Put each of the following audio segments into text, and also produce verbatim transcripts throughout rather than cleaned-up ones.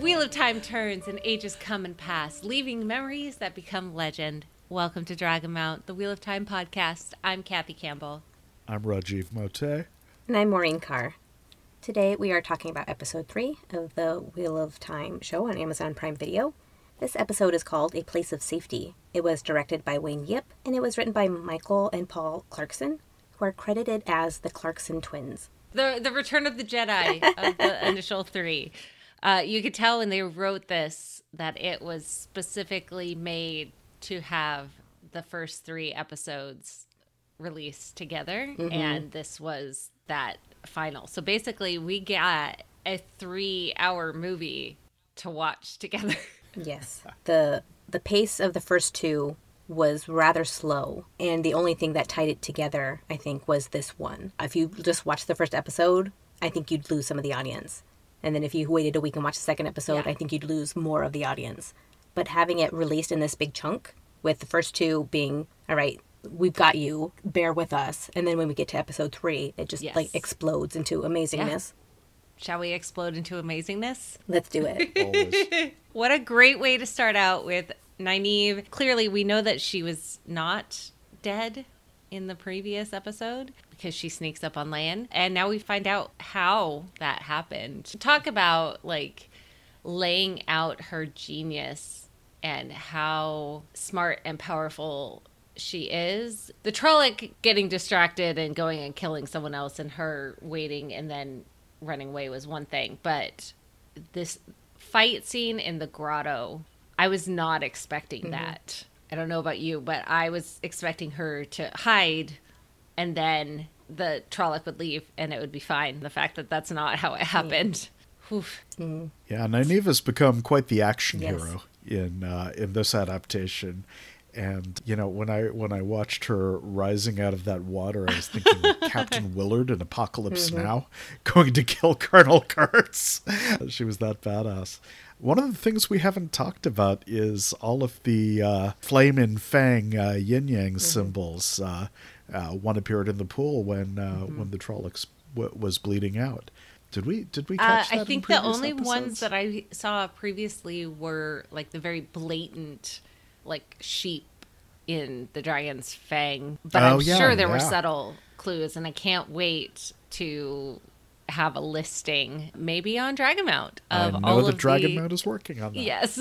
wheel of time turns and ages come and pass, leaving memories that become legend. Welcome to Dragonmount, the Wheel of Time podcast. I'm Kathy Campbell. I'm Rajiv Mote. And I'm Maureen Carr. Today we are talking about episode three of the Wheel of Time show on Amazon Prime Video. This episode is called A Place of Safety. It was directed by Wayne Yip, and it was written by Michael and Paul Clarkson, who are credited as the Clarkson twins. The the Return of the Jedi of the initial three. Uh, you could tell when they wrote this that it was specifically made to have the first three episodes released together, mm-hmm. and this was that final. So basically, we got a three-hour movie to watch together. Yes. The the pace of the first two was rather slow, and the only thing that tied it together, I think, was this one. If you just watched the first episode, I think you'd lose some of the audience. And then if you waited a week and watched the second episode, yeah. I think you'd lose more of the audience. But having it released in this big chunk, with the first two being, all right, we've got you, bear with us. And then when we get to episode three, it just yes. like explodes into amazingness. Yeah. Shall we explode into amazingness? Let's do it. What a great way to start out with Nynaeve. Clearly, we know that she was not dead in the previous episode because she sneaks up on Lan. And now we find out how that happened. Talk about, like, laying out her genius and how smart and powerful she is. The Trolloc getting distracted and going and killing someone else and her waiting and then running away was one thing. But this fight scene in the grotto, I was not expecting mm-hmm. that. I don't know about you, but I was expecting her to hide and then the Trolloc would leave and it would be fine. The fact that that's not how it happened. Yeah, mm-hmm. yeah Nynaeve has become quite the action yes. hero in uh, in this adaptation. And, you know, when I when I watched her rising out of that water, I was thinking of Captain Willard in Apocalypse mm-hmm. Now, going to kill Colonel Kurtz. She was that badass. One of the things we haven't talked about is all of the uh, flame and fang uh, yin-yang mm-hmm. symbols. Uh, uh, one appeared in the pool when uh, mm-hmm. when the Trolloc w- was bleeding out. Did we did we catch uh, that I think in the only episodes? ones that I saw previously were like the very blatant, like sheep in the dragon's fang. But oh, I'm yeah, sure there yeah. were subtle clues, and I can't wait to have a listing, maybe on Dragonmount, of I know all that of Dragonmount the... is working on that. Yes.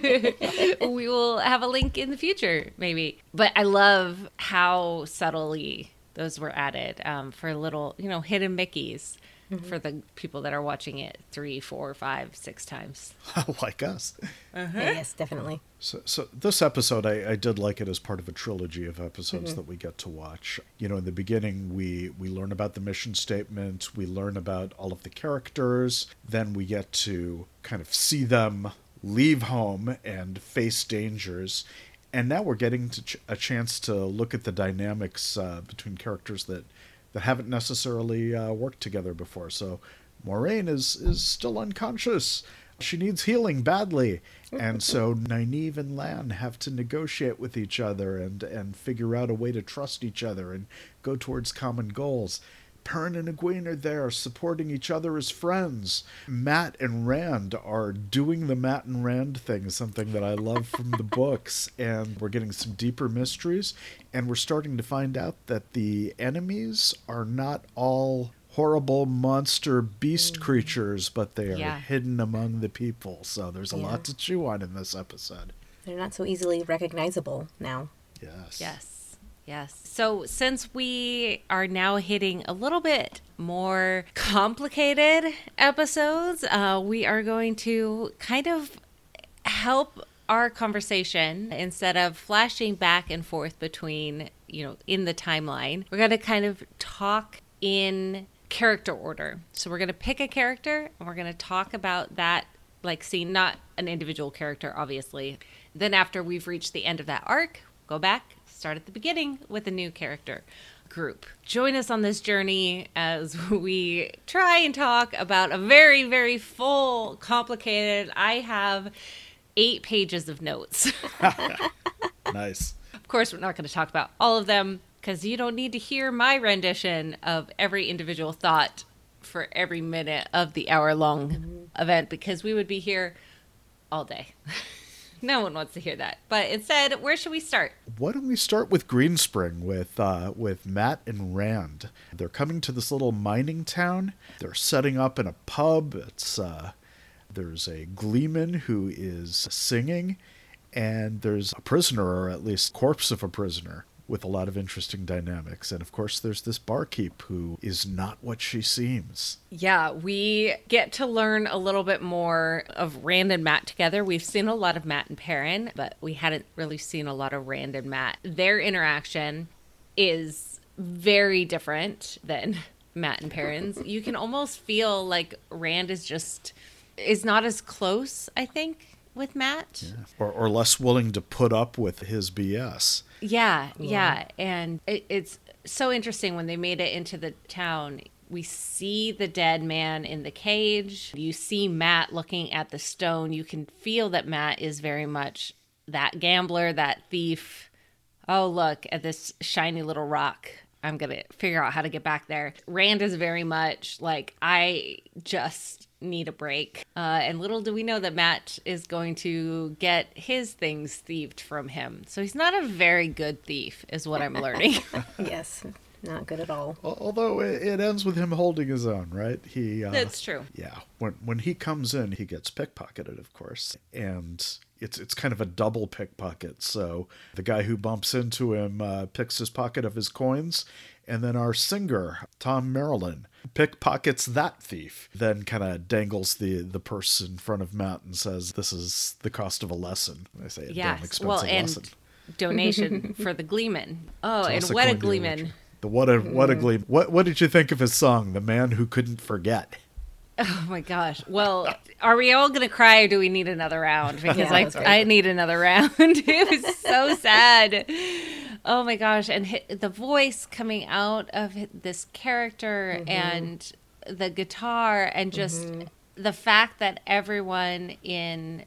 We will have a link in the future, maybe. But I love how subtly those were added um, for little, you know, hidden Mickeys. Mm-hmm. For the people that are watching it three, four, five, six times. Like us. Uh-huh. Yes, definitely. So, so this episode, I, I did like it as part of a trilogy of episodes mm-hmm. that we get to watch. You know, in the beginning, we, we learn about the mission statement. We learn about all of the characters. Then we get to kind of see them leave home and face dangers. And now we're getting to ch- a chance to look at the dynamics uh, between characters that that haven't necessarily uh, worked together before. So Moiraine is, is still unconscious. She needs healing badly. And so Nynaeve and Lan have to negotiate with each other and, and figure out a way to trust each other and go towards common goals. Perrin and Egwene are there supporting each other as friends. Mat and Rand are doing the Mat and Rand thing, something that I love from the books. And we're getting some deeper mysteries. And we're starting to find out that the enemies are not all horrible monster beast creatures, but they are yeah. hidden among the people. So there's a yeah. lot to chew on in this episode. They're not so easily recognizable now. Yes. Yes. Yes. So since we are now hitting a little bit more complicated episodes, uh, we are going to kind of help our conversation instead of flashing back and forth between, you know, in the timeline. We're going to kind of talk in character order. So we're going to pick a character and we're going to talk about that like scene, not an individual character, obviously. Then after we've reached the end of that arc, go back, start at the beginning with a new character group. Join us on this journey as we try and talk about a very, very full, complicated, I have eight pages of notes. Nice. Of course, we're not going to talk about all of them because you don't need to hear my rendition of every individual thought for every minute of the hour-long mm-hmm. event, because we would be here all day. No one wants to hear that. But instead, where should we start? Why don't we start with Greenspring with uh, with Matt and Rand? They're coming to this little mining town. They're setting up in a pub. It's uh, there's a gleeman who is singing, and there's a prisoner, or at least corpse of a prisoner, with a lot of interesting dynamics. And of course, there's this barkeep who is not what she seems. Yeah, we get to learn a little bit more of Rand and Matt together. We've seen a lot of Matt and Perrin, but we hadn't really seen a lot of Rand and Matt. Their interaction is very different than Matt and Perrin's. You can almost feel like Rand is just, is not as close, I think, with Matt. Yeah. Or, or less willing to put up with his B S. Yeah, yeah. And it, it's so interesting when they made it into the town. We see the dead man in the cage. You see Matt looking at the stone. You can feel that Matt is very much that gambler, that thief. Oh, look at this shiny little rock. I'm going to figure out how to get back there. Rand is very much like, I just need a break. Uh, and little do we know that Matt is going to get his things thieved from him. So he's not a very good thief, is what I'm learning. Yes, not good at all. Although it ends with him holding his own, right? He. Uh, That's true. Yeah. When when he comes in, he gets pickpocketed, of course. And it's it's kind of a double pickpocket. So the guy who bumps into him uh, picks his pocket of his coins. And then our singer, Tom Maryland, pickpockets that thief, then kind of dangles the, the purse in front of Matt and says, this is the cost of a lesson. I say, a Yes. damn expensive Well, and lesson. donation for the Gleeman. Oh, Toss and a what a coin to the Gleeman. electric. The what a what a gleam. What what did you think of his song, The Man Who Couldn't Forget? Oh my gosh. Well, are we all going to cry or do we need another round? Because Yeah, I, that's right. I need another round. It was so sad. Oh my gosh. And hi- the voice coming out of hi- this character Mm-hmm. and the guitar and just Mm-hmm. the fact that everyone in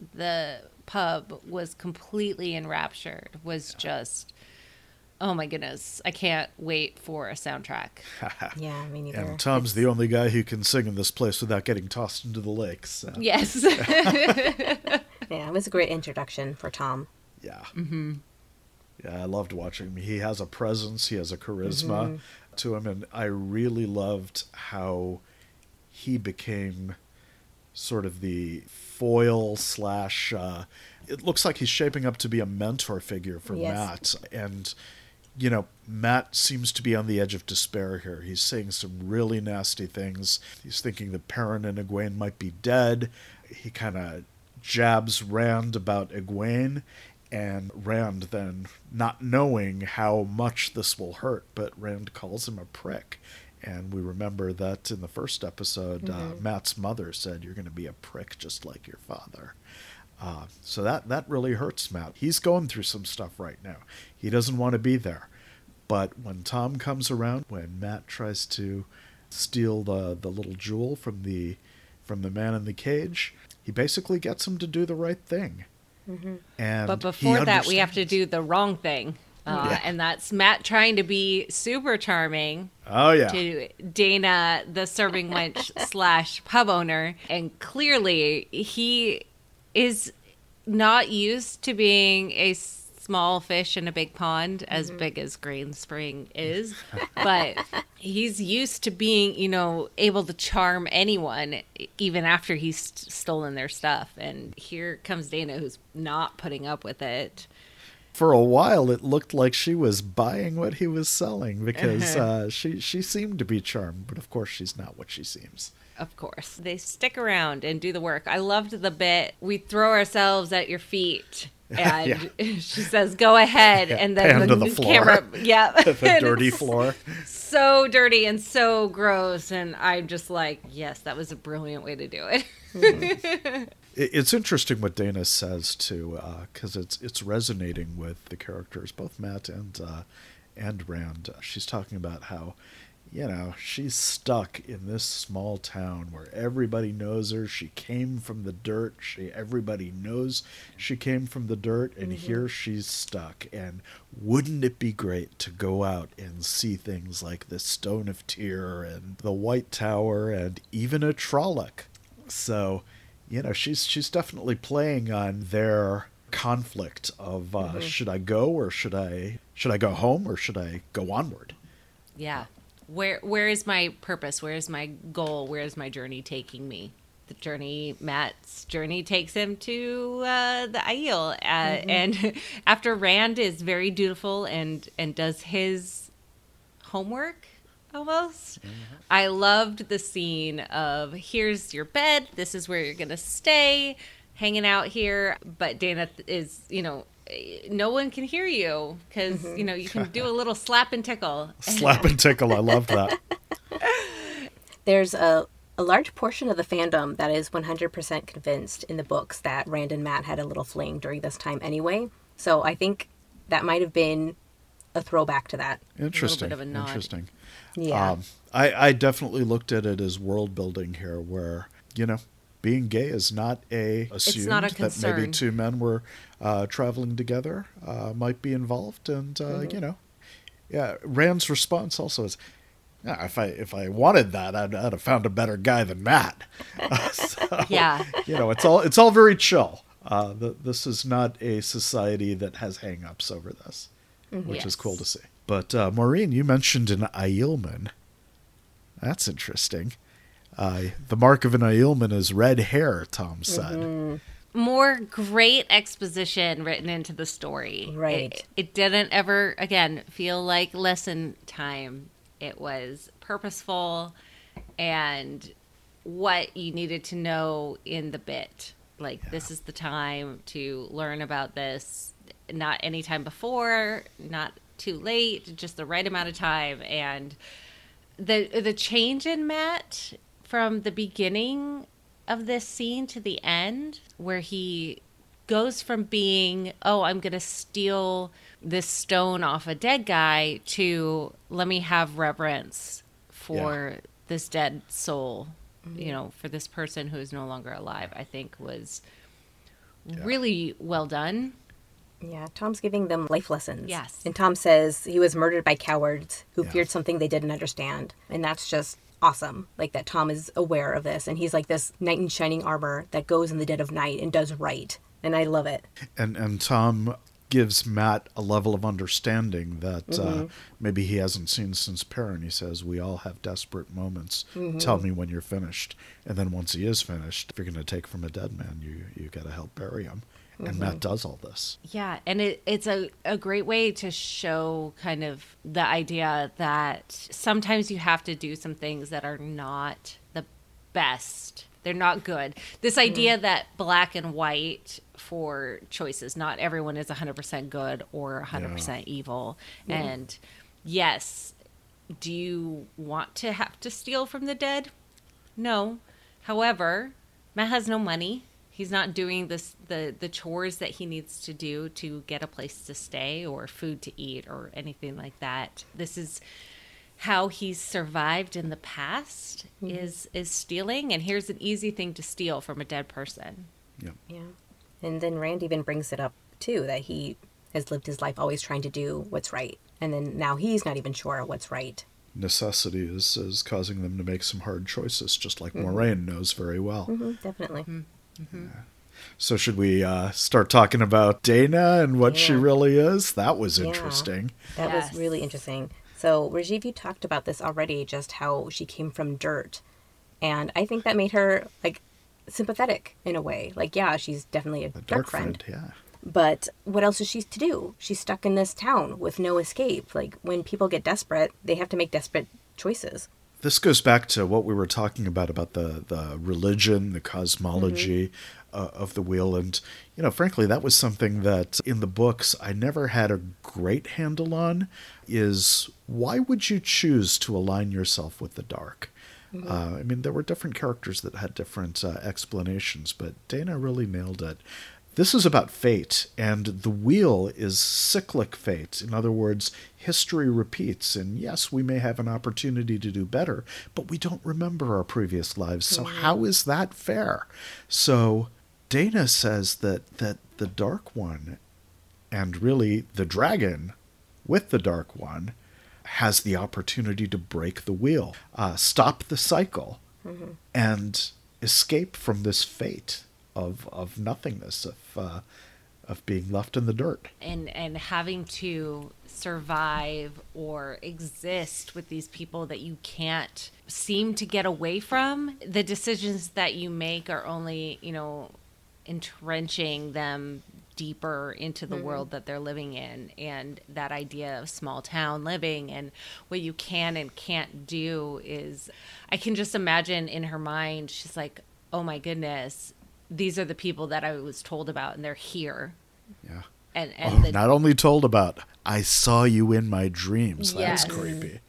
the pub was completely enraptured was just, oh my goodness. I can't wait for a soundtrack. Yeah, me neither. And Tom's the only guy who can sing in this place without getting tossed into the lake. So. Yes. Yeah, it was a great introduction for Tom. Yeah. Mm-hmm. Yeah, I loved watching him. He has a presence. He has a charisma Mm-hmm. to him. And I really loved how he became sort of the foil slash... Uh, it looks like he's shaping up to be a mentor figure for Yes. Matt. And, you know, Matt seems to be on the edge of despair here. He's saying some really nasty things. He's thinking that Perrin and Egwene might be dead. He kind of jabs Rand about Egwene, and Rand then, not knowing how much this will hurt, but Rand calls him a prick. And we remember that in the first episode, mm-hmm. uh, Matt's mother said, you're going to be a prick just like your father. Uh, so that, that really hurts Matt. He's going through some stuff right now. He doesn't want to be there. But when Tom comes around, when Matt tries to steal the, the little jewel from the from the man in the cage, he basically gets him to do the right thing. Mm-hmm. And but before he that, we have to understands. do the wrong thing. Uh, Yeah. And that's Matt trying to be super charming Oh, yeah. to Dana, the serving wench slash pub owner. And clearly, he is not used to being a small fish in a big pond, as Mm-hmm. big as Greenspring is. But he's used to being, you know, able to charm anyone, even after he's st- stolen their stuff. And here comes Dana, who's not putting up with it. For a while, it looked like she was buying what he was selling because uh, she, she seemed to be charmed. But of course, she's not what she seems. Of course. They stick around and do the work. I loved the bit, we throw ourselves at your feet. And she says, go ahead. Yeah, And then pan the, to the floor. camera, yeah. The And dirty it's floor. So dirty and so gross. And I'm just like, yes, that was a brilliant way to do it. It- It's interesting what Dana says, too, because it's it's resonating with the characters, both Matt and, uh, and Rand. She's talking about how, you know, she's stuck in this small town where everybody knows her. She came from the dirt. She everybody knows she came from the dirt, and here she's stuck. And wouldn't it be great to go out and see things like the Stone of Tyr and the White Tower and even a Trolloc? So, you know, she's she's definitely playing on their conflict of uh, mm-hmm. should I go or should I should I go home or should I go onward? Yeah. Where where is my purpose? Where is my goal? Where is my journey taking me? The journey, Matt's journey takes him to uh, the Aiel. Uh, mm-hmm. And after Rand is very dutiful and, and does his homework almost, mm-hmm. I loved the scene of here's your bed. This is where you're going to stay, hanging out here. But Dana is, you know, no one can hear you because, mm-hmm. you know, you can do a little slap and tickle. Slap and tickle. I love that. There's a, a large portion of the fandom that is one hundred percent convinced in the books that Rand and Matt had a little fling during this time anyway. So I think that might have been a throwback to that. Interesting. A little bit of a nod. Interesting. Yeah. Um, I, I definitely looked at it as world building here where, you know, being gay is not a assumed not a that concern. maybe two men were uh, traveling together uh, might be involved. And, uh, mm-hmm. you know, yeah, Rand's response also is, yeah, if I if I wanted that, I'd, I'd have found a better guy than Matt. Uh, so, yeah. You know, it's all it's all very chill. Uh, the, this is not a society that has hang-ups over this, mm-hmm. which yes. is cool to see. But, uh, Maureen, you mentioned an Aielman. That's interesting. Uh, the mark of an Aielman is red hair, Tom said. Mm-hmm. More great exposition written into the story. Right. It, it didn't ever, again, feel like lesson time. It was purposeful and what you needed to know in the bit. Like, yeah. This is the time to learn about this. Not any time before, not too late, just the right amount of time. And the the change in Matt from the beginning of this scene to the end, where he goes from being, oh, I'm going to steal this stone off a dead guy, to let me have reverence for yeah. this dead soul, mm-hmm. you know, for this person who is no longer alive, I think was yeah. really well done. Yeah, Tom's giving them life lessons. Yes. And Tom says he was murdered by cowards who yeah. feared something they didn't understand. And that's just awesome. Like, that Tom is aware of this. And he's like this knight in shining armor that goes in the dead of night and does right. And I love it. And and Tom gives Matt a level of understanding that mm-hmm. uh, maybe he hasn't seen since Perrin. He says, we all have desperate moments. Mm-hmm. Tell me when you're finished. And then once he is finished, if you're going to take from a dead man, you you got to help bury him. And mm-hmm. Matt does all this. Yeah, and it, it's a, a great way to show kind of the idea that sometimes you have to do some things that are not the best. They're not good. This idea mm-hmm. that black and white for choices, not everyone is one hundred percent good or one hundred percent yeah. evil. Mm-hmm. And yes, do you want to have to steal from the dead? No. However, Matt has no money. He's not doing this the, the chores that he needs to do to get a place to stay or food to eat or anything like that. This is how he's survived in the past, mm-hmm. is is stealing. And here's an easy thing to steal from a dead person. Yeah. Yeah. And then Rand even brings it up, too, that he has lived his life always trying to do what's right. And then now he's not even sure what's right. Necessity is, is causing them to make some hard choices, just like mm-hmm. Moiraine knows very well. Mm-hmm, definitely. Mm-hmm. Mm-hmm. Yeah. So should we uh, start talking about Dana and what yeah. she really is? That was interesting. Yeah, that yes. was really interesting. So, Rajiv, you talked about this already, just how she came from dirt. And I think that made her, like, sympathetic in a way. Like, yeah, she's definitely a, a dark, dark friend. friend. Yeah. But what else is she to do? She's stuck in this town with no escape. Like, when people get desperate, they have to make desperate choices. This goes back to what we were talking about, about the, the religion, the cosmology mm-hmm. uh, of the wheel. And, you know, frankly, that was something that in the books I never had a great handle on, is why would you choose to align yourself with the dark? Mm-hmm. Uh, I mean, there were different characters that had different uh, explanations, but Dana really nailed it. This is about fate, and the wheel is cyclic fate. In other words, history repeats, and yes, we may have an opportunity to do better, but we don't remember our previous lives, so mm-hmm. how is that fair? So Dana says that, that the Dark One, and really the dragon with the Dark One, has the opportunity to break the wheel, uh, stop the cycle, mm-hmm. and escape from this fate of of nothingness, of uh, of being left in the dirt. And and having to survive or exist with these people that you can't seem to get away from. The decisions that you make are only, you know, entrenching them deeper into the mm-hmm. world that they're living in. And that idea of small town living and what you can and can't do is, I can just imagine in her mind, she's like, oh my goodness, these are the people that I was told about and they're here. Yeah. And, and oh, the, not only told about, I saw you in my dreams. Yes. That's creepy.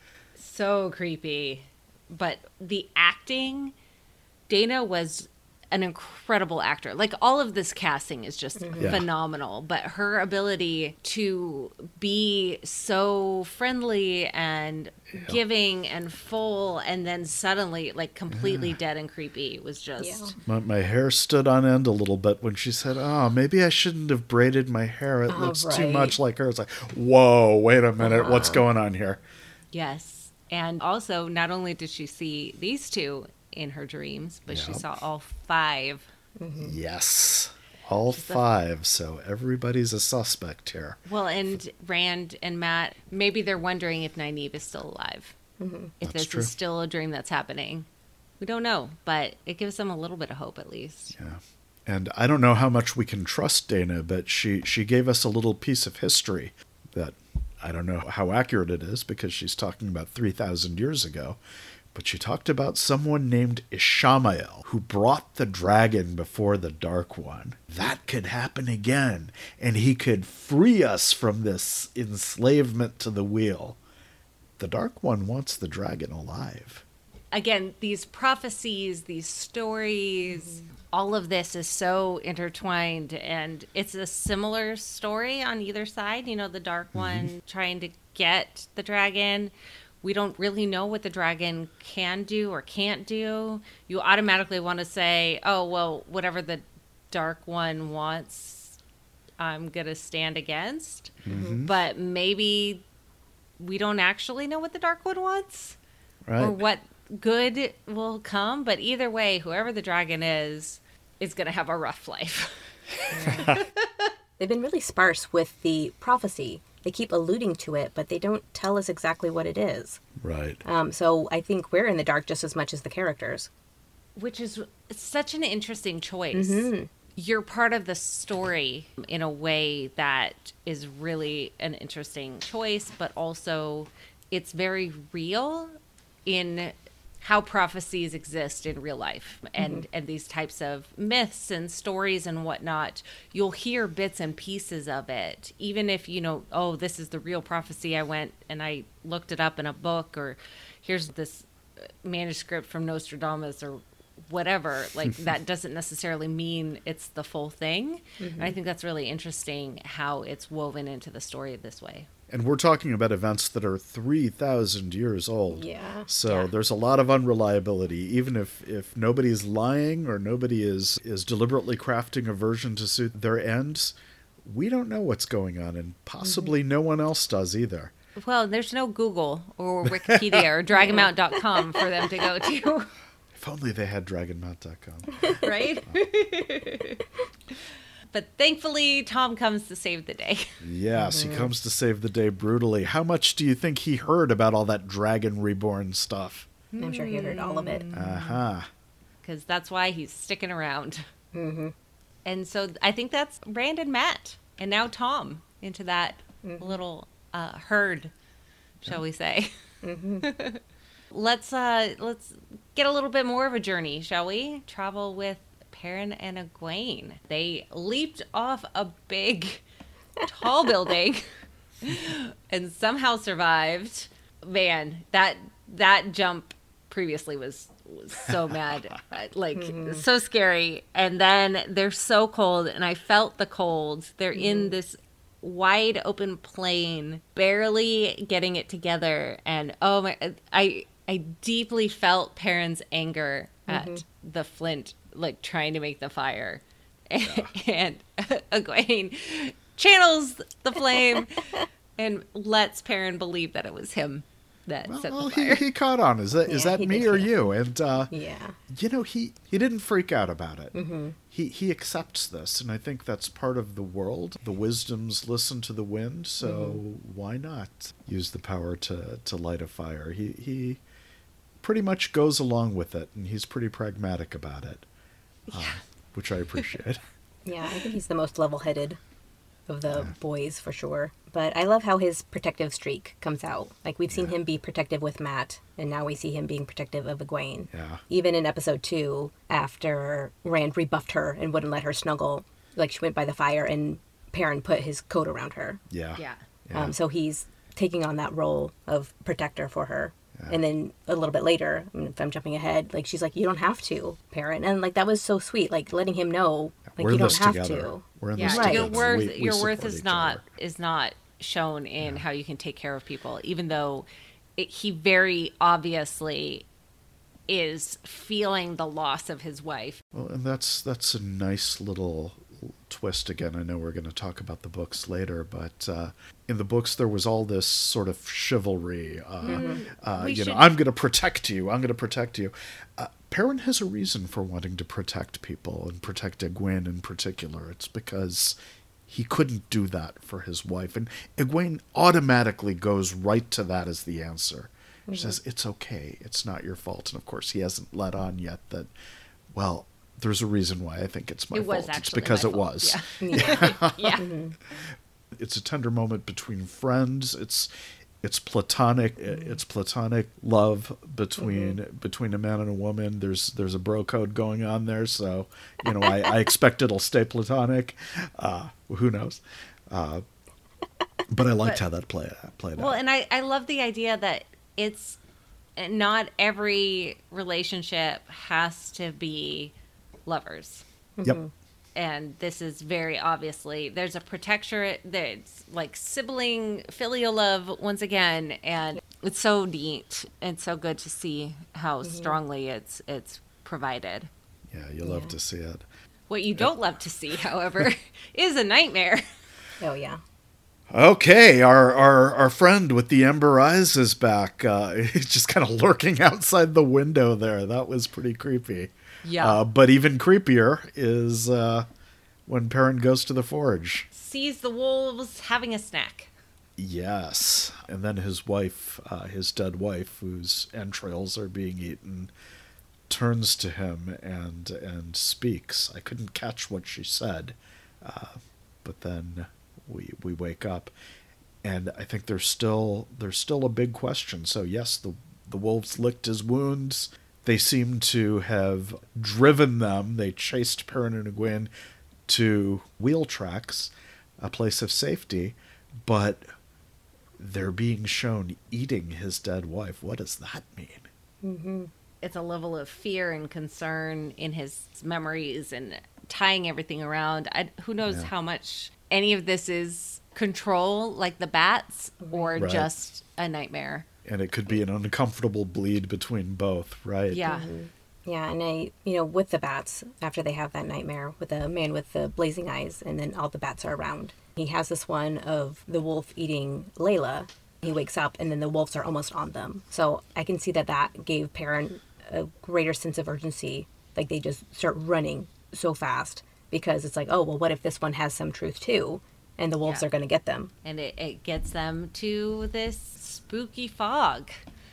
So creepy. But the acting, Dana was an incredible actor. Like, all of this casting is just mm-hmm. yeah. phenomenal. But her ability to be so friendly and yeah. giving and full, and then suddenly, like, completely yeah. dead and creepy was just... Yeah. My, my hair stood on end a little bit when she said, oh, maybe I shouldn't have braided my hair. It oh, looks right. too much like her. It's like, whoa, wait a minute. Uh-huh. What's going on here? Yes. And also, not only did she see these two in her dreams, but yep. she saw all five. Mm-hmm. Yes, all She's five. A... So everybody's a suspect here. Well, and Rand and Matt, maybe they're wondering if Nynaeve is still alive. Mm-hmm. If that's this true. Is still a dream that's happening. We don't know, but it gives them a little bit of hope at least. Yeah. And I don't know how much we can trust Dana, but she, she gave us a little piece of history that I don't know how accurate it is because she's talking about three thousand years ago. But she talked about someone named Ishamael who brought the dragon before the Dark One. That could happen again, and he could free us from this enslavement to the wheel. The Dark One wants the dragon alive. Again, these prophecies, these stories, mm-hmm. all of this is so intertwined, and it's a similar story on either side. You know, the Dark mm-hmm. One trying to get the dragon. We don't really know what the dragon can do or can't do. You automatically want to say, oh, well, whatever the Dark One wants, I'm going to stand against. Mm-hmm. But maybe we don't actually know what the Dark One wants right. or what good will come. But either way, whoever the dragon is, is going to have a rough life. They've been really sparse with the prophecy. They keep alluding to it, but they don't tell us exactly what it is. Right. Um, so I think we're in the dark just as much as the characters. Which is such an interesting choice. Mm-hmm. You're part of the story in a way that is really an interesting choice, but also it's very real in how prophecies exist in real life and, mm-hmm. and these types of myths and stories and whatnot. You'll hear bits and pieces of it, even if, you know, oh, this is the real prophecy. I went and I looked it up in a book, or here's this manuscript from Nostradamus or whatever. Like, that doesn't necessarily mean it's the full thing. Mm-hmm. And I think that's really interesting how it's woven into the story this way. And we're talking about events that are three thousand years old. Yeah. So yeah. there's a lot of unreliability. Even if, if nobody's lying or nobody is, is deliberately crafting a version to suit their ends, we don't know what's going on. And possibly mm-hmm. no one else does either. Well, there's no Google or Wikipedia or Dragonmount dot com for them to go to. If only they had Dragonmount dot com. Right? But thankfully, Tom comes to save the day. Yes, mm-hmm. he comes to save the day brutally. How much do you think he heard about all that Dragon Reborn stuff? I'm sure he heard all of it. Uh-huh. Because that's why he's sticking around. Mm-hmm. And so I think that's Rand and Matt. And now Tom into that mm-hmm. little uh, herd, shall yeah. we say. Mm-hmm. let's, uh, let's get a little bit more of a journey, shall we? Travel with Perrin and Egwene. They leaped off a big, tall building and somehow survived. Man, that that jump previously was, was so mad. Like, mm-hmm. so scary. And then they're so cold, and I felt the cold. They're mm-hmm. in this wide open plain, barely getting it together. And oh my, I, I deeply felt Perrin's anger mm-hmm. at the flint, like trying to make the fire. Yeah. And Egwene channels the flame and lets Perrin believe that it was him that set Well, the he, fire. he caught on. Is that is Yeah, that he me did, or yeah. you? And uh, Yeah. you know, he he didn't freak out about it. Mm-hmm. He he accepts this, and I think that's part of the world. The wisdoms listen to the wind, so Mm-hmm. why not use the power to to light a fire? He he pretty much goes along with it, and he's pretty pragmatic about it, uh, which I appreciate. Yeah, I think he's the most level-headed of the boys for sure. But I love how his protective streak comes out. Like, we've seen Yeah. him be protective with Matt, and now we see him being protective of Egwene. Yeah. Even in episode two, after Rand rebuffed her and wouldn't let her snuggle, like she went by the fire and Perrin put his coat around her. Yeah. Yeah. Yeah. Um, so he's taking on that role of protector for her. Yeah. And then a little bit later, I mean, if I'm jumping ahead, like she's like, "You don't have to, Perrin," and like that was so sweet, like letting him know, like We're you in don't this have together. to. We're in Yeah, this Right. your together. worth We- we your worth support is each not other. is not shown in how you can take care of people, even though it, he very obviously is feeling the loss of his wife. Well, and that's that's a nice little twist. Again, I know we're going to talk about the books later, but uh, in the books there was all this sort of chivalry. Uh, uh, We you should- know, I'm going to protect you. I'm going to protect you. Uh, Perrin has a reason for wanting to protect people and protect Egwene in particular. It's because he couldn't do that for his wife, and Egwene automatically goes right to that as the answer. She says, "It's okay. It's not your fault." And of course, he hasn't let on yet that, well, there's a reason why I think it's my It was fault. It's actually because my it fault, was. Yeah. yeah. It's a tender moment between friends. It's it's platonic. It's platonic love between between a man and a woman. There's there's a bro code going on there, so you know I, I expect it'll stay platonic. Uh, who knows? Uh, but I liked But- how that play, played Well, out. and I, I love the idea that it's not every relationship has to be lovers. Yep. And this is very obviously, there's a protectorate that's like sibling filial love once again. And it's so neat and so good to see how strongly it's it's provided. Yeah, you love Yeah. to see it. What you don't love to see, however, is a nightmare. Oh yeah. Okay, our, our our friend with the ember eyes is back. Uh, he's just kind of lurking outside the window there. That was pretty creepy. Yeah. Uh, but even creepier is uh, when Perrin goes to the forge. Sees the wolves having a snack. Yes. And then his wife, uh, his dead wife, whose entrails are being eaten, turns to him and and speaks. I couldn't catch what she said, uh, but then we we wake up, and I think there's still there's still a big question. So yes, the the wolves licked his wounds. They seem to have driven them. They chased Perrin and Egwene to wheel tracks, a place of safety, but they're being shown eating his dead wife. What does that mean? It's a level of fear and concern in his memories and tying everything around. I, who knows Yeah. how much any of this is control, like the bats, or Right. just a nightmare. And it could be an uncomfortable bleed between both, right? Yeah. Yeah, and I, you know, with the bats, after they have that nightmare with the man with the blazing eyes, and then all the bats are around, he has this one of the wolf eating Layla. He wakes up, and then the wolves are almost on them. So I can see that that gave Perrin a greater sense of urgency. Like, they just start running so fast, because it's like, oh, well, what if this one has some truth too? And the wolves Yeah. are going to get them. And it, it gets them to this spooky fog.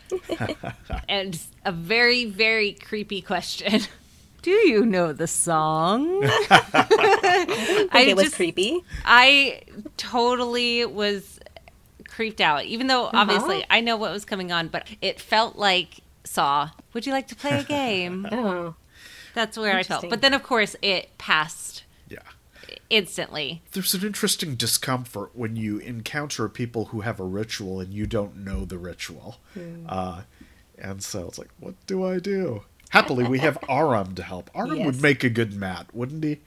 And a very, very creepy question. Do you know the song? I think it was just- creepy. I totally was creeped out, even though obviously I know what was coming on, but it felt like Saw. Would you like to play a game? Oh, That's where I felt. Interesting. But then, of course, it passed Yeah. instantly. There's an interesting discomfort when you encounter people who have a ritual and you don't know the ritual. Uh, and so it's like, what do I do? Happily, we have Aram to help. Aram would Yes. make a good Matt, wouldn't he?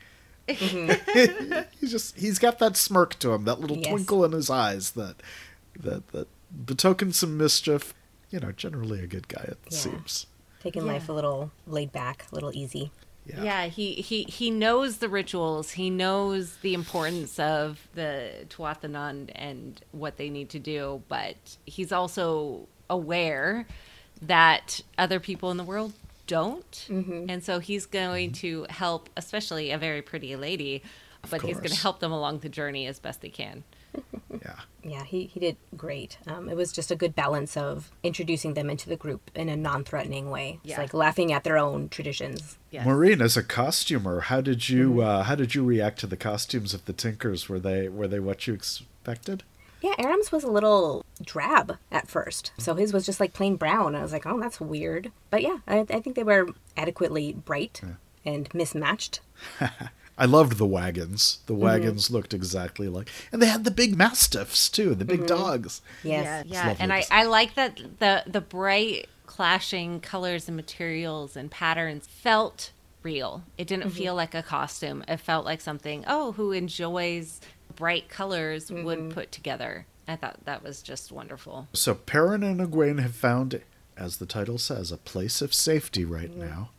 he's just he's got that smirk to him, that little Yes. twinkle in his eyes that that that betokens some mischief. You know, generally a good guy, it Yeah. seems. taking Yeah. life a little laid back, a little easy. Yeah. Yeah, he, he, he knows the rituals. He knows the importance of the Tuatha and what they need to do, but he's also aware that other people in the world don't. Mm-hmm. And so he's going to help, especially a very pretty lady, but he's going to course. help them along the journey as best he can. Yeah. Yeah, he, he did great. Um, it was just a good balance of introducing them into the group in a non-threatening way. It's Yeah. like laughing at their own traditions. Yes. Maureen, as a costumer, how did you uh, how did you react to the costumes of the Tinkers? Were they were they what you expected? Yeah, Aram's was a little drab at first. So his was just like plain brown. I was like, oh, that's weird. But yeah, I, I think they were adequately bright and mismatched. I loved the wagons. The wagons looked exactly like, and they had the big mastiffs too, the big dogs. Yes. Yeah, lovely and I, design. I like that the the bright clashing colors and materials and patterns felt real. It didn't feel like a costume. It felt like something, oh, who enjoys bright colors would put together. I thought that was just wonderful. So Perrin and Egwene have found, as the title says, a place of safety right now.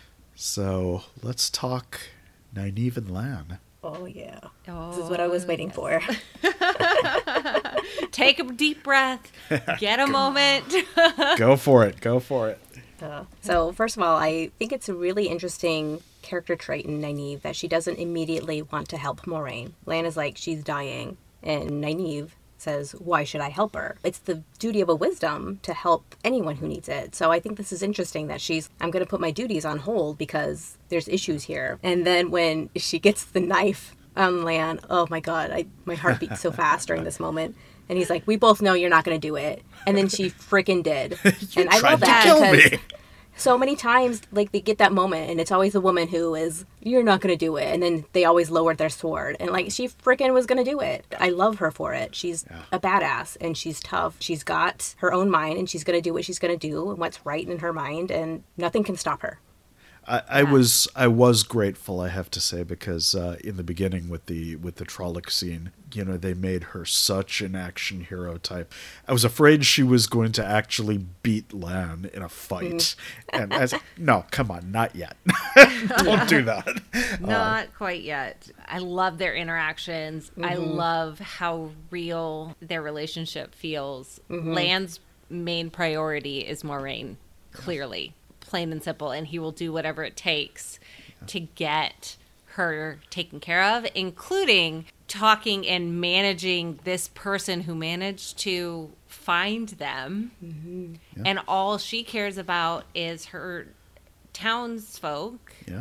So let's talk Nynaeve and Lan. Oh, yeah. Oh, This is what I was waiting for. Take a deep breath, get a moment. Go for it. Go for it. Uh, so, first of all, I think it's a really interesting character trait in Nynaeve that she doesn't immediately want to help Moraine. Lan is like, she's dying. And Nynaeve says, why should I help her? It's the duty of a wisdom to help anyone who needs it. So I think this is interesting that she's, I'm going to put my duties on hold because there's issues here. And then when she gets the knife on Lan, oh my God, I, my heart beats so fast during this moment. And he's like, we both know you're not going to do it. And then she freaking did. And I tried love to that kill because me. so many times, like, they get that moment, and it's always the woman who is, you're not going to do it. And then they always lower their sword. And, like, she freaking was going to do it. I love her for it. She's a badass, and she's tough. She's got her own mind, and she's going to do what she's going to do and what's right in her mind, and nothing can stop her. I, I was I was grateful, I have to say, because uh, in the beginning with the with the Trolloc scene, you know, they made her such an action hero type. I was afraid she was going to actually beat Lan in a fight, and I was like, no, come on, not yet. Don't do that. Not quite yet. I love their interactions. I love how real their relationship feels. Lan's main priority is Moraine, clearly, plain and simple, and he will do whatever it takes to get her taken care of, including talking and managing this person who managed to find them. Yeah. And all she cares about is her townsfolk. Yeah.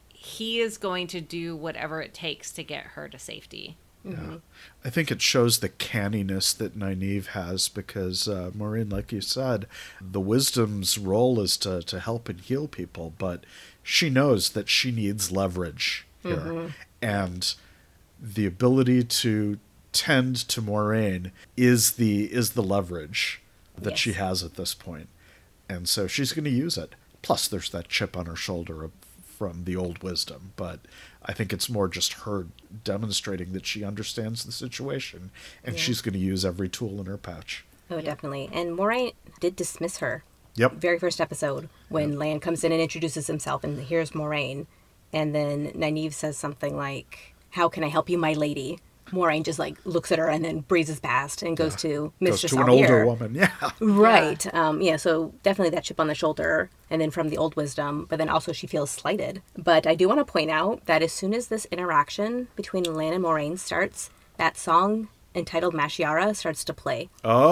He is going to do whatever it takes to get her to safety. Yeah. I think it shows the canniness that Nynaeve has because, uh, Maureen, like you said, the wisdom's role is to, to help and heal people, but she knows that she needs leverage here. Mm-hmm. And the ability to tend to Moraine is the is the leverage that Yes. she has at this point. And so she's going to use it. Plus, there's that chip on her shoulder of, from the old wisdom, but I think it's more just her demonstrating that she understands the situation, and Yeah. she's going to use every tool in her pouch. Oh, definitely. And Moraine did dismiss her. Yep. Very first episode, when Lan comes in and introduces himself, and here's Moraine. And then Nynaeve says something like, how can I help you, my lady? Moraine just, like, looks at her and then breezes past and goes to Goes Mistress to an Algier. older woman, yeah. Right. Yeah. Um, yeah, so definitely that chip on the shoulder, and then from the old wisdom, but then also she feels slighted. But I do want to point out that as soon as this interaction between Lan and Moraine starts, that song entitled Mashiara starts to play.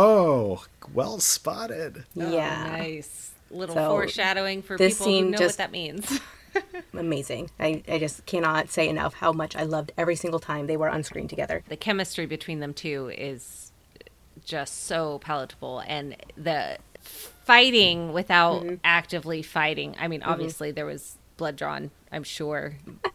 Oh, well spotted. Yeah. Oh, nice. Little So, foreshadowing for this people who scene know just- what that means. Amazing. I, I just cannot say enough how much I loved every single time they were on screen together. The chemistry between them two is just so palatable, and the fighting without Mm-hmm. actively fighting. I mean, obviously there was blood drawn, I'm sure.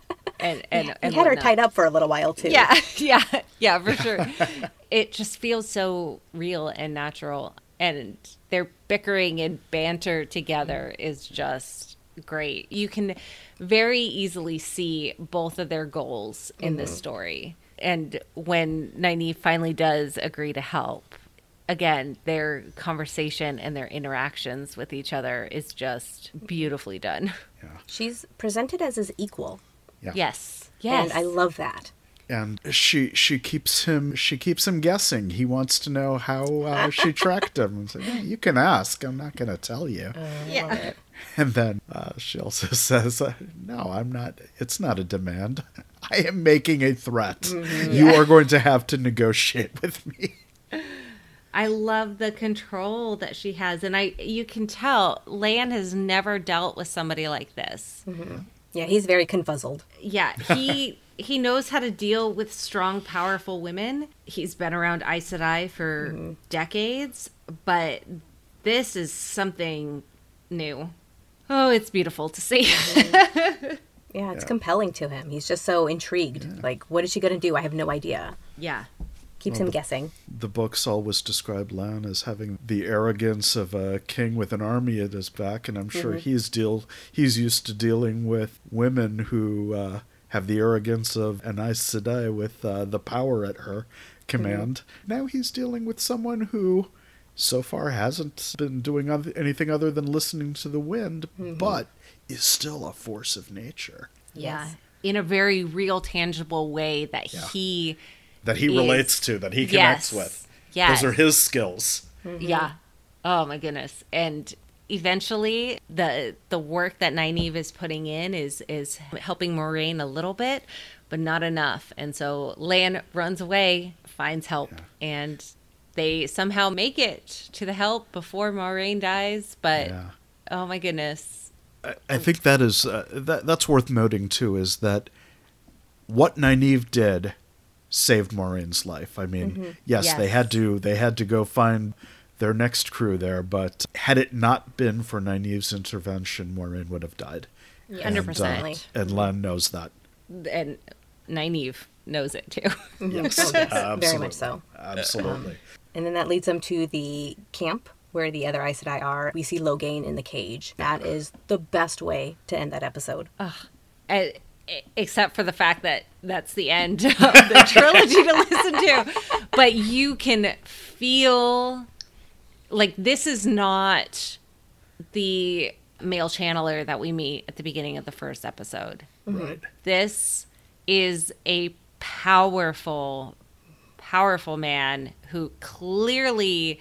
And and, He and had her whatnot. tied up for a little while, too. Yeah, yeah, yeah, for sure. It just feels so real and natural, and their bickering and banter together is just great. You can very easily see both of their goals in this story. And when Nynaeve finally does agree to help, again, their conversation and their interactions with each other is just beautifully done. She's presented as his equal, Yeah. Yes. Yes. and I love that. And she she keeps him she keeps him guessing. He wants to know how uh, she tracked him. And so, yeah, you can ask. I'm not going to tell you. Uh, Yeah. And then uh, she also says, uh, "No, I'm not. It's not a demand. I am making a threat. Mm-hmm. You Yeah. are going to have to negotiate with me." I love the control that she has, and I you can tell Lan has never dealt with somebody like this. Yeah, he's very confuzzled. Yeah, he he knows how to deal with strong, powerful women. He's been around Aes Sedai for decades, but this is something new. Oh, it's beautiful to see. Yeah, it's Yeah. compelling to him. He's just so intrigued. Like, what is she going to do? I have no idea. Yeah. Keeps Well, him the- guessing. The books always describe Lan as having the arrogance of a king with an army at his back, and I'm sure he's deal he's used to dealing with women who uh, have the arrogance of an Aes Sedai with uh, the power at her command. Now he's dealing with someone who, so far, hasn't been doing oth- anything other than listening to the wind, but is still a force of nature Yeah. Yes. In a very real, tangible way that Yeah. he, that he Is- relates to, that he connects Yes. with. Yes. Those are his skills. yeah. Oh my goodness. And eventually the the work that Nynaeve is putting in is is helping Moraine a little bit, but not enough. And so Lan runs away, finds help, and they somehow make it to the help before Moraine dies. But Yeah. oh my goodness. I- I think that is uh, that that's worth noting too. Is that what Nynaeve did saved Moraine's life? I mean, yes, Yes. they had to they had to go find their next crew there, but had it not been for Nynaeve's intervention, Moraine would have died. Yeah, Hundred percent. definitely. And Lan knows that. And Nynaeve knows it too. Yes, Oh, yes, very absolutely. much so. Absolutely. And then that leads them to the camp where the other Aes Sedai are. We see Logain in the cage. That is the best way to end that episode. Uh, except for the fact that that's the end of the trilogy to listen to. But you can feel like this is not the male channeler that we meet at the beginning of the first episode. Right. This is a powerful, powerful man who clearly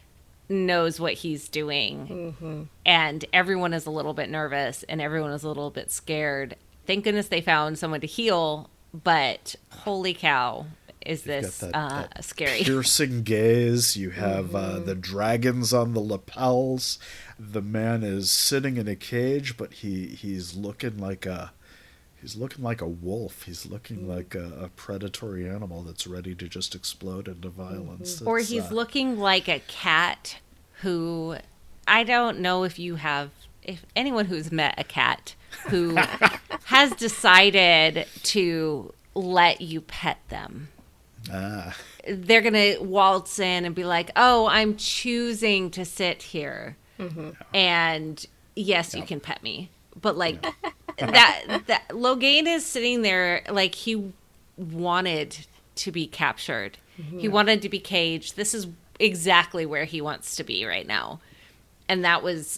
knows what he's doing. And everyone is a little bit nervous and everyone is a little bit scared. Thank goodness they found someone to heal, but holy cow, is You've this got uh, that scary. piercing gaze. You have uh, the dragons on the lapels. The man is sitting in a cage, but he, he's looking like a he's looking like a wolf. He's looking like a, a predatory animal that's ready to just explode into violence. Or It's, he's uh, looking like a cat who, I don't know if you have, if anyone who's met a cat who has decided to let you pet them. ah, They're going to waltz in and be like, oh, I'm choosing to sit here. And yes, you can pet me. But like that, that Logain is sitting there like he wanted to be captured. He wanted to be caged. This is exactly where he wants to be right now. And that was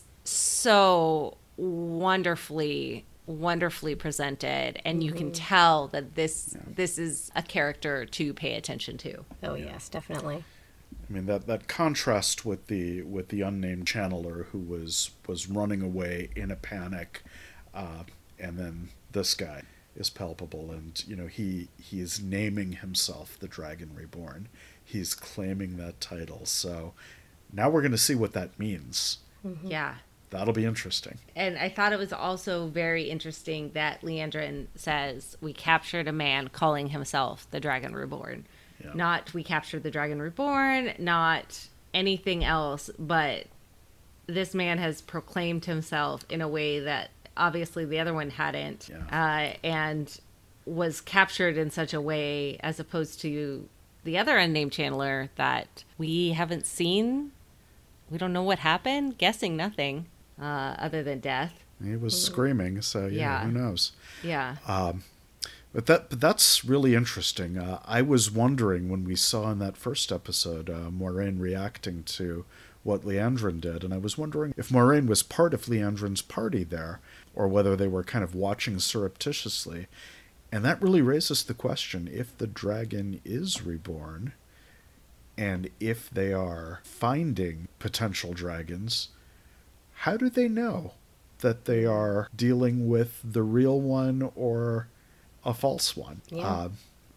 so wonderfully wonderfully presented, and you can tell that this this is a character to pay attention to. Oh, yes, definitely. I mean that, that contrast with the with the unnamed channeler who was was running away in a panic, uh, and then this guy is palpable, and you know he he is naming himself the Dragon Reborn. He's claiming that title. So now we're going to see what that means. Yeah. That'll be interesting. And I thought it was also very interesting that Leandrin says, we captured a man calling himself the Dragon Reborn. Yeah. Not we captured the Dragon Reborn, not anything else, but this man has proclaimed himself in a way that obviously the other one hadn't, Yeah. uh, and was captured in such a way as opposed to the other unnamed channeler that we haven't seen. We don't know what happened, guessing nothing. Uh, other than death. He was screaming, so yeah, Yeah. who knows? Yeah. But that but that's really interesting. Uh, I was wondering when we saw in that first episode uh, Moraine reacting to what Leandrin did, and I was wondering if Moraine was part of Leandrin's party there, or whether they were kind of watching surreptitiously. And that really raises the question, if the dragon is reborn, and if they are finding potential dragons, how do they know that they are dealing with the real one or a false one? Yeah. Uh,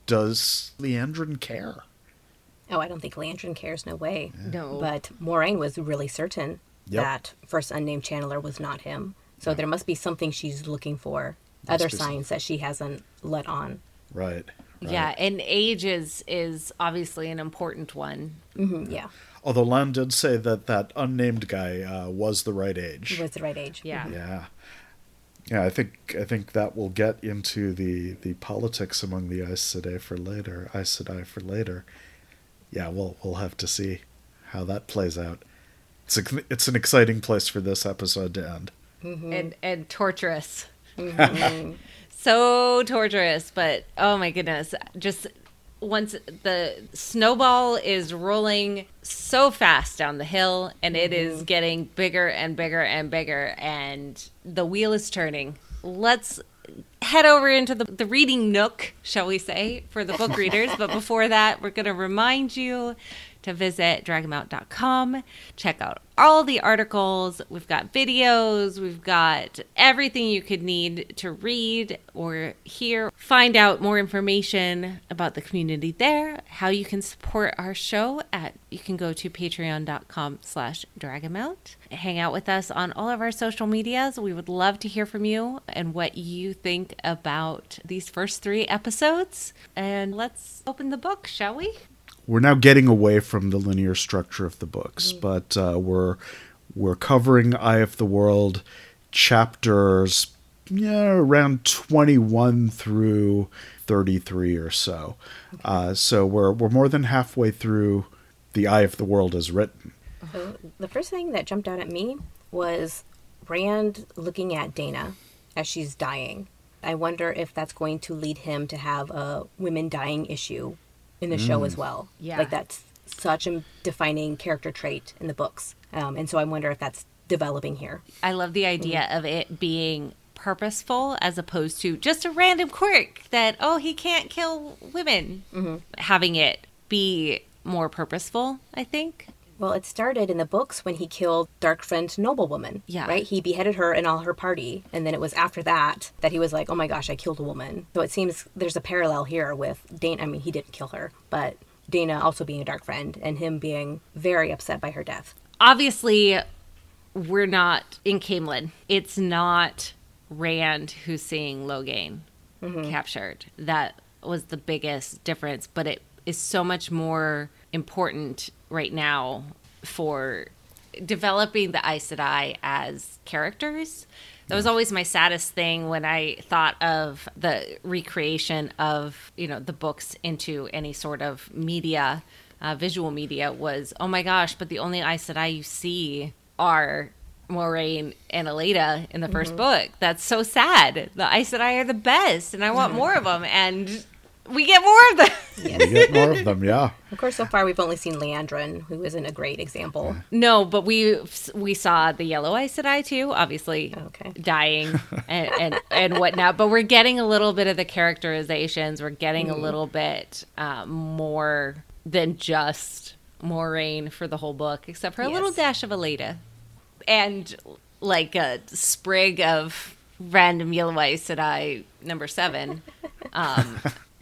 does Liandrin care? Oh, I don't think Liandrin cares, no way. No. But Moiraine was really certain Yep. that first unnamed channeler was not him. So Yeah. there must be something she's looking for, Must other be signs that she hasn't let on. Right. right. Yeah, and age is, is obviously an important one. Hmm yeah, Although Lan did say that that unnamed guy uh, was the right age. he was the right age. Yeah. Yeah. Yeah, I think I think that will get into the, the politics among the Aes Sedai for later. Aes Sedai for later. Yeah, we'll we'll have to see how that plays out. It's a, it's an exciting place for this episode to end. Mm-hmm. And, and torturous. Mm-hmm. So torturous, but oh my goodness. Just once the snowball is rolling so fast down the hill, and it is getting bigger and bigger and bigger, and the wheel is turning. Let's head over into the, the reading nook, shall we say, for the book readers. But before that, we're going to remind you to visit dragonmount dot com. Check out all the articles. We've got videos. We've got everything you could need to read or hear. Find out more information about the community there, how you can support our show at, you can go to patreon dot com slash dragonmount. Hang out with us on all of our social medias. We would love to hear from you and what you think about these first three episodes. And let's open the book, shall we? We're now getting away from the linear structure of the books, Mm-hmm. but uh, we're we're covering Eye of the World chapters, yeah, around twenty-one through thirty-three or so. Okay. Uh, so we're we're more than halfway through the Eye of the World as written. So the first thing that jumped out at me was Rand looking at Dana as she's dying. I wonder if that's going to lead him to have a women dying issue in the show as well. Yeah. Like that's such a defining character trait in the books. Um, and so I wonder if that's developing here. I love the idea of it being purposeful as opposed to just a random quirk that, oh, he can't kill women. Mm-hmm. Having it be more purposeful, I think. Well, it started in the books when he killed Darkfriend Noblewoman. Yeah. Right? He beheaded her and all her party. And then it was after that that he was like, oh my gosh, I killed a woman. So it seems there's a parallel here with Dana. I mean, he didn't kill her, but Dana also being a dark friend and him being very upset by her death. Obviously, we're not in Camelin. It's not Rand who's seeing Logain Mm-hmm. captured. That was the biggest difference, but it is so much more important right now for developing the Aes Sedai as characters. That was always my saddest thing when I thought of the recreation of, you know, the books into any sort of media, uh, visual media was, oh my gosh, but the only Aes Sedai you see are Moiraine and Elena in the first book. That's so sad. The Aes Sedai are the best, and I want more of them, and we get more of them. Yes. We get more of them, yeah. Of course, so far we've only seen Liandrin, who isn't a great example. No, but we we saw the yellow Aes Sedai too, obviously Okay. dying and, and and whatnot. But we're getting a little bit of the characterizations. We're getting a little bit uh, more than just Moiraine for the whole book, except for a little Yes. dash of Elena and like a sprig of random yellow Aes Sedai number seven. Um,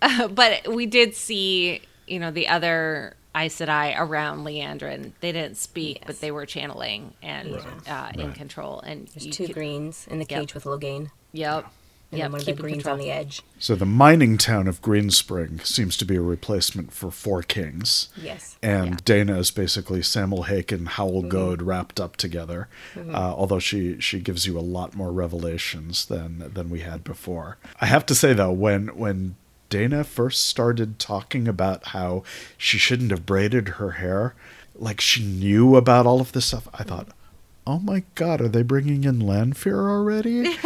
but we did see, you know, the other Aes Sedai around Liandrin. They didn't speak, Yes. but they were channeling and uh, in Right. control. And There's you two could- greens in the Yep. cage with Logain. Yep. And Yep. then one of the keeping greens control. on the edge. So the mining town of Greenspring seems to be a replacement for Four Kings. Yes. And Yeah. Dana is basically Samwell Hake and Howell Goad wrapped up together. Uh, although she, she gives you a lot more revelations than than we had before. I have to say though, when when Dana first started talking about how she shouldn't have braided her hair, like she knew about all of this stuff, I thought, oh my God, are they bringing in Lanfear already?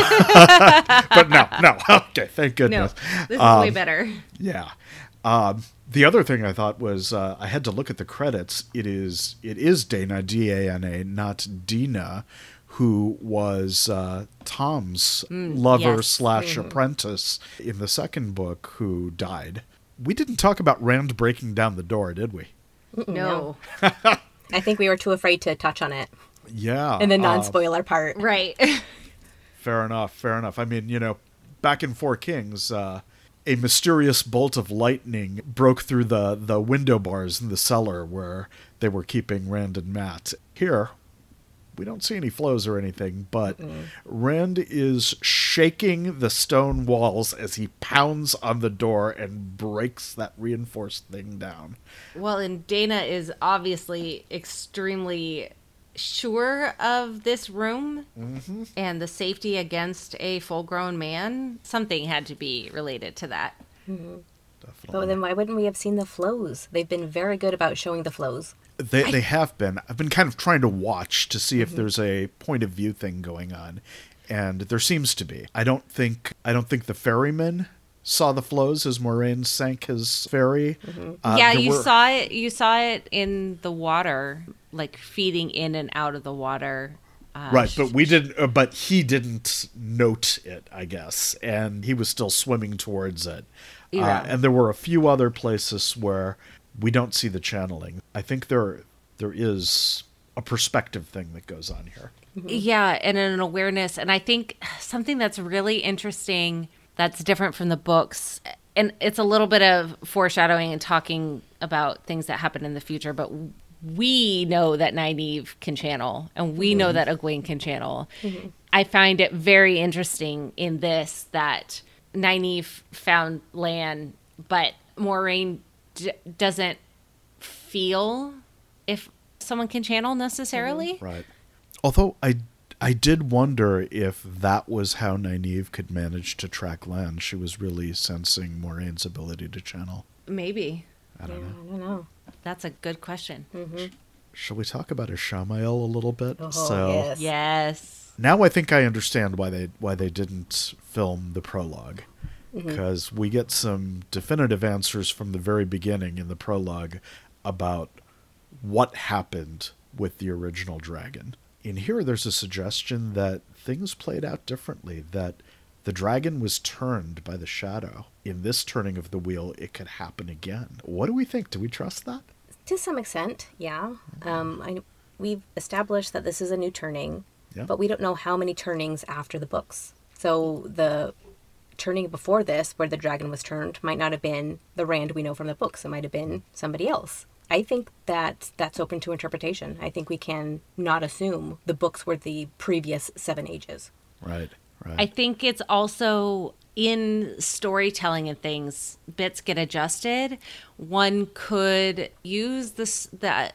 But no, no. Okay, thank No, goodness. this is Um, way better. Yeah. Um, the other thing I thought was uh, I had to look at the credits. It is it is Dana, D A N A, not Dina, who was uh, Tom's lover yes. slash apprentice in the second book, who died. We didn't talk about Rand breaking down the door, did we? No. I think we were too afraid to touch on it Yeah. in the uh, non-spoiler part. Right. Fair enough, fair enough. I mean, you know, back in Four Kings, uh, a mysterious bolt of lightning broke through the, the window bars in the cellar where they were keeping Rand and Matt. Here, we don't see any flows or anything, but mm. Rand is shaking the stone walls as he pounds on the door and breaks that reinforced thing down. Well, and Dana is obviously extremely sure of this room mm-hmm. and the safety against a full-grown man. Something had to be related to that. Mm-hmm. Definitely. But then why wouldn't we have seen the flows? They've been very good about showing the flows. They I... they have been. I've been kind of trying to watch to see mm-hmm. if there's a point of view thing going on, and there seems to be. I don't think I don't think the ferryman saw the flows as Moiraine sank his ferry. Mm-hmm. Uh, yeah, you were... saw it. You saw it in the water, like feeding in and out of the water. Uh, right, but we didn't. Uh, but he didn't note it, I guess, and he was still swimming towards it. Yeah. Uh, and there were a few other places where we don't see the channeling. I think there there is a perspective thing that goes on here. Mm-hmm. Yeah, and an awareness. And I think something that's really interesting that's different from the books, and it's a little bit of foreshadowing and talking about things that happen in the future, but we know that Nynaeve can channel, and we mm-hmm. know that Egwene can channel. Mm-hmm. I find it very interesting in this that Nynaeve found Lan, but Moiraine d- doesn't feel if someone can channel necessarily. Mm-hmm. Right. Although I, I did wonder if that was how Nynaeve could manage to track Lan. She was really sensing Moraine's ability to channel. Maybe. I don't yeah, know. I don't know. That's a good question. Mm-hmm. Shall we talk about Ishamael a little bit? Oh, so yes. yes. Now I think I understand why they why they didn't film the prologue. Because mm-hmm. we get some definitive answers from the very beginning in the prologue about what happened with the original dragon. In here, there's a suggestion that things played out differently, that the dragon was turned by the shadow. In this turning of the wheel, it could happen again. What do we think? Do we trust that? To some extent, yeah. Um, I, we've established that this is a new turning, yeah. but we don't know how many turnings after the books. So the turning before this, where the dragon was turned, might not have been the Rand we know from the books. It might have been somebody else. I think that that's open to interpretation. I think we can not assume the books were the previous seven ages. Right, right. I think it's also in storytelling and things, bits get adjusted. One could use this the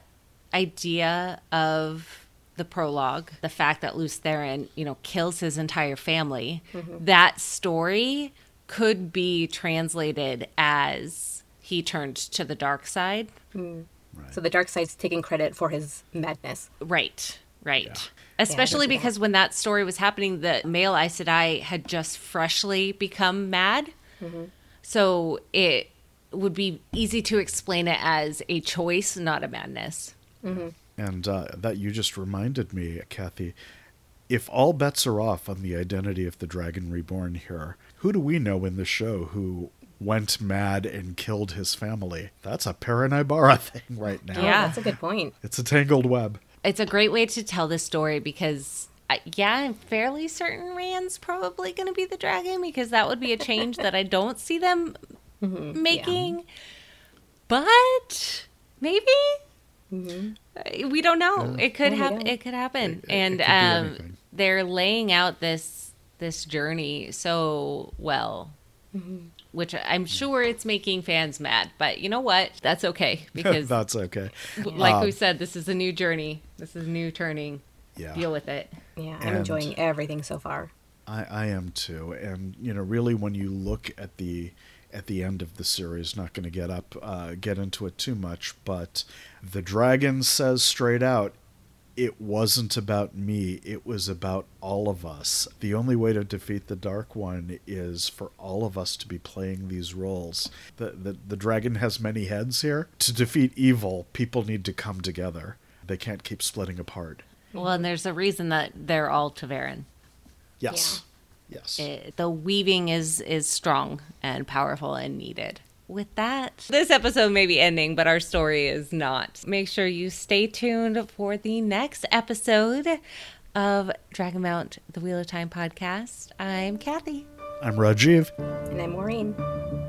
idea of the prologue, the fact that Lews Therin, you know, kills his entire family. Mm-hmm. That story could be translated as he turned to the dark side. Mm. Right. So the dark side's taking credit for his madness. Right, right. Yeah. Especially yeah, because that. when that story was happening, the male Aes Sedai had just freshly become mad. Mm-hmm. So it would be easy to explain it as a choice, not a madness. Mm-hmm. And uh, that you just reminded me, Kathy, if all bets are off on the identity of the Dragon Reborn here, who do we know in the show who went mad and killed his family? That's a Paranibara thing right now. Yeah, that's a good point. It's a tangled web. It's a great way to tell this story because, uh, yeah, I'm fairly certain Rand's probably going to be the dragon because that would be a change that I don't see them mm-hmm. making. Yeah. But maybe... Mm-hmm. We don't know. Yeah. It could happen. It could happen. It, it, and it um, they're laying out this this journey so well, mm-hmm. which I'm sure it's making fans mad. But you know what? That's okay because that's okay. Like um, we said, this is a new journey. This is a new turning. Yeah. Deal with it. Yeah, I'm and enjoying everything so far. I, I am too. And you know, really, when you look at the at the end of the series, not going to get up, uh, get into it too much, but the dragon says straight out, it wasn't about me, it was about all of us. The only way to defeat the Dark One is for all of us to be playing these roles. The, the, the dragon has many heads here. To defeat evil, people need to come together. They can't keep splitting apart. Well, and there's a reason that they're all Ta'veren. Yes. Yes. It, the weaving is is strong and powerful and needed. With that, this episode may be ending, but our story is not. Make sure you stay tuned for the next episode of Dragonmount, the Wheel of Time podcast. I'm Kathy. I'm Rajiv. And I'm Maureen.